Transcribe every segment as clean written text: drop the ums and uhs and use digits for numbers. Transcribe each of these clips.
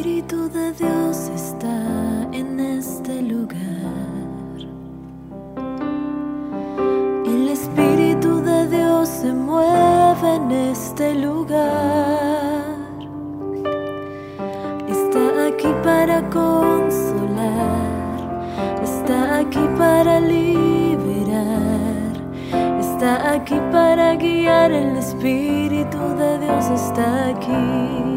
Espíritu de Dios está en este lugar. El Espíritu de Dios se mueve en este lugar. Está aquí para consolar, está aquí para liberar, está aquí para guiar. El Espíritu de Dios está aquí.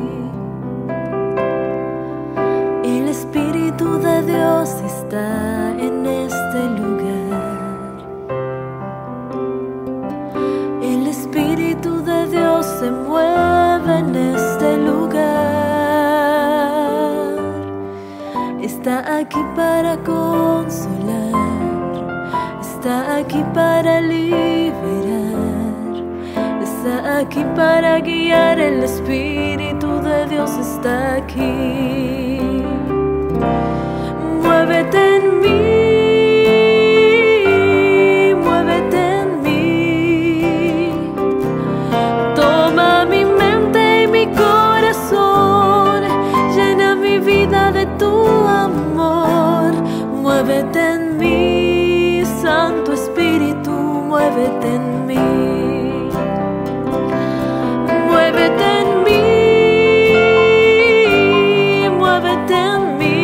El Espíritu de Dios está en este lugar. El Espíritu de Dios se mueve en este lugar. Está aquí para consolar, está aquí para liberar, está aquí para guiar. El Espíritu de Dios está aquí. Muévete en mí, muévete en mí. Toma mi mente y mi corazón, llena mi vida de tu amor. Muévete en mí, Santo Espíritu, muévete en mí. Muévete en mí, muévete en mí.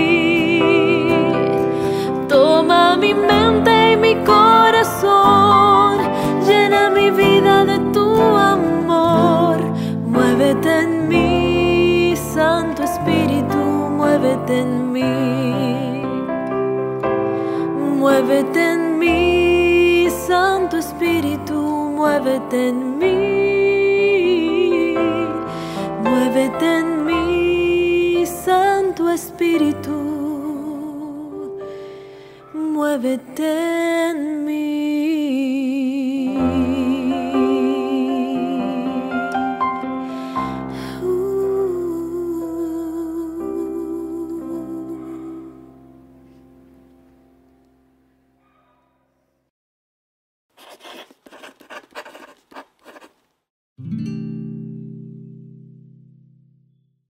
Toma mi mente y mi corazón, llena mi vida de tu amor. Muévete en mí, Santo Espíritu, muévete en mí. Muévete en mí, Santo Espíritu, muévete en mí. Muévete en mí, Santo Espíritu, muévete en mí.